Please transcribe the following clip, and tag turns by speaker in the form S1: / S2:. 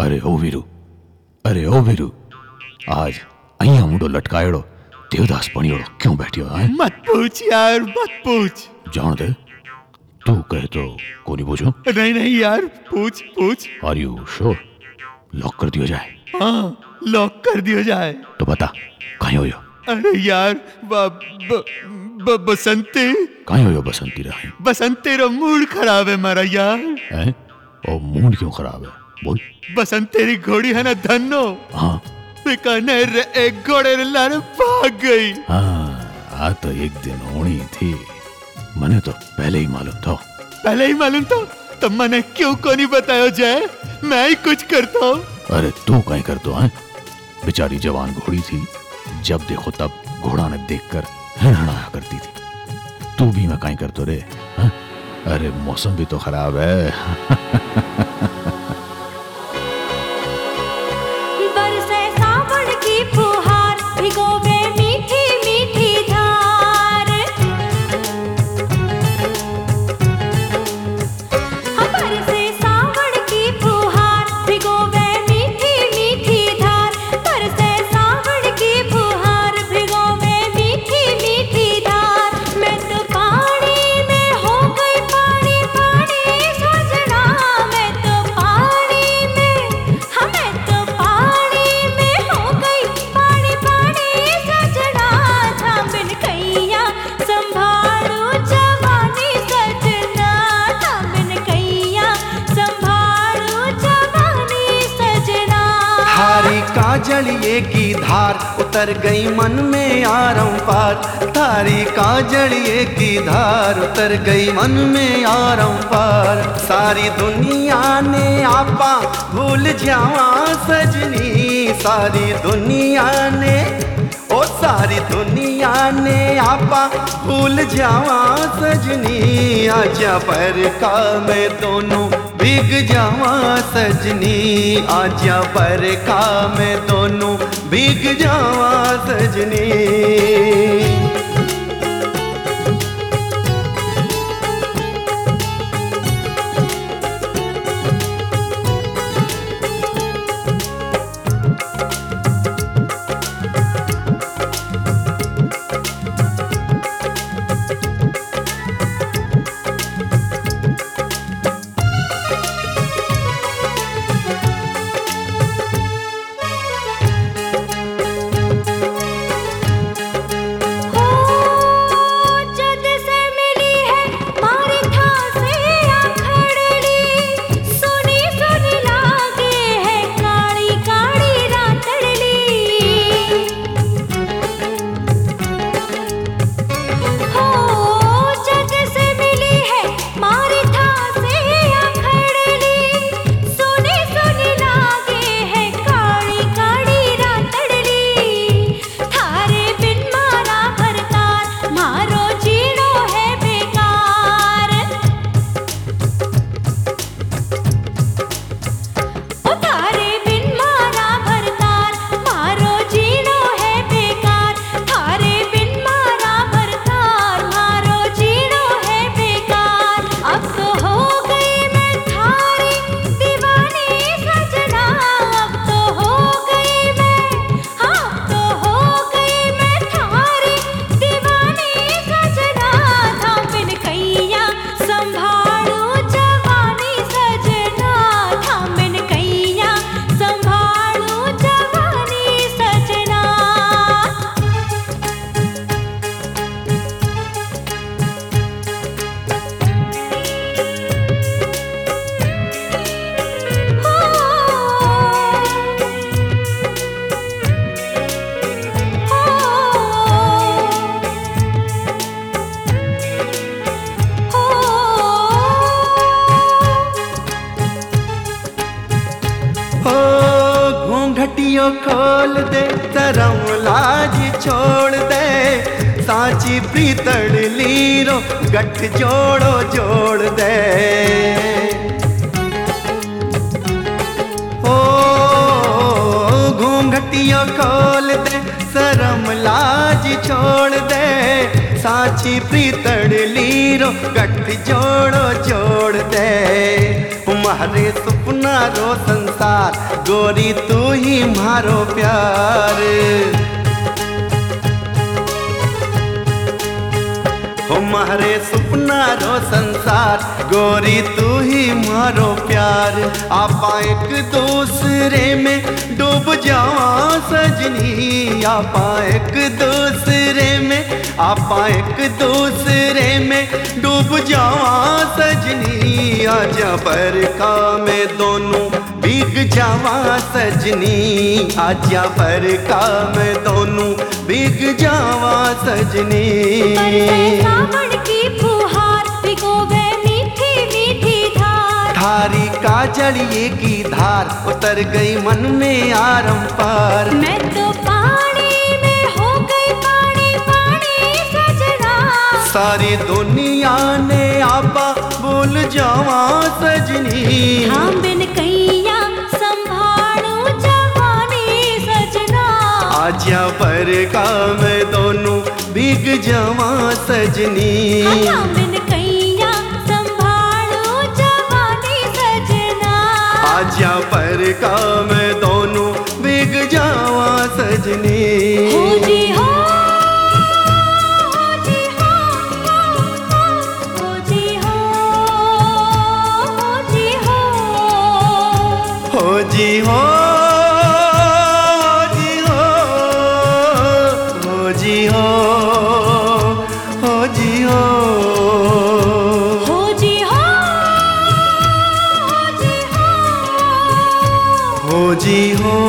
S1: अरे ओ वीरू, अरे ओ वीरू, आज अहियां मुंडो लटकायड़ो देवदास बणियोड़ो क्यों बैठियो है?
S2: मत पूछ यार, मत पूछ।
S1: जान दे, तू कहे तो कोनी पूछो।
S2: नहीं नहीं यार, पूछ पूछ।
S1: आर यू श्योर? लॉक कर दिया जाए?
S2: हाँ, लॉक कर दिया जाए।
S1: तो बता कहीं हो यो?
S2: अरे यार, बसंती।
S1: कहीं हो यो बसंती रहे?
S2: बसंती रो मूड खराब है मारा यार।
S1: हैं? और मूड क्यों खराब है? बोल।
S2: बसंती री घोड़ी है ना धन्नो।
S1: हाँ।
S2: बीकानेर रे एक घोड़े रे लारे भाग गई।
S1: हाँ, आ तो एक दिन होनी थी। मने तो पहले ही मालूम था।
S2: पहले ही मालूम था? तो मैंने क्यों को नहीं बताया जाए? मैं ही कुछ करता हूँ।
S1: अरे तू कहीं कर तो है? बेचारी जवान घोड़ी थी, जब देखो तब घोड़ा ने देखकर हड़हड़ाया करती थी। तू भी मैं कहीं कर तो रे? है? अरे मौसम भी तो खराब है।
S3: काजलिए की धार उतर गई मन में आरम पार। थारी काजलिए की धार उतर गई मन में आरम पार। सारी दुनिया ने आपा भूल जावा सजनी। सारी दुनिया ने, ओ सारी दुनिया ने आपा भूल जावा सजनी। आजा बरखा में दोनों भीग जावा सजनी। आजा बरखा में दोनों भीग जावा सजनी। घटियों खोल दे, शर्म लाज छोड़ दे। साची प्रीतड़ लीरो गठ जोड़ो जोड़ दे। ओ घूंघटियों खोल दे, शर्म लाज छोड़ दे। साची प्रीतड़ लीरो गठ जोड़ो जोड़ दे मारे सपना रो संसार गोरी तू ही मारो प्यार मारे सपना रो संसार गोरी तू ही मारो प्यार आपा एक दूसरे में डूब जावा सजनी आपा एक दूसरे में डूब जावा सजनी आजा बरखा में दोनों भीग जावा सजनी आजा बरखा में दोनों भीग जावा सजनी
S4: सावन की फुहार भिगोवे मीठी मीठी धार
S3: थारी काजलिए की धार उतर गई मन में आरंपार
S4: मैं तो पानी में हो गई पानी पानी सजना
S3: सारी दुनिया ने आपा भूल जावा सजनी
S4: हम बिन कैया संभालू जवानी सजना
S3: आजा बरखा में दोनों भीग जावा सजनी
S4: हम बिन कैया संभालू जवानी सजना
S3: आजा बरखा में दोनों भीग जावा सजनी
S4: हो जी हो
S3: हो जी हो हो जी हो हो जी हो
S4: हो जी हो
S3: हो जी हो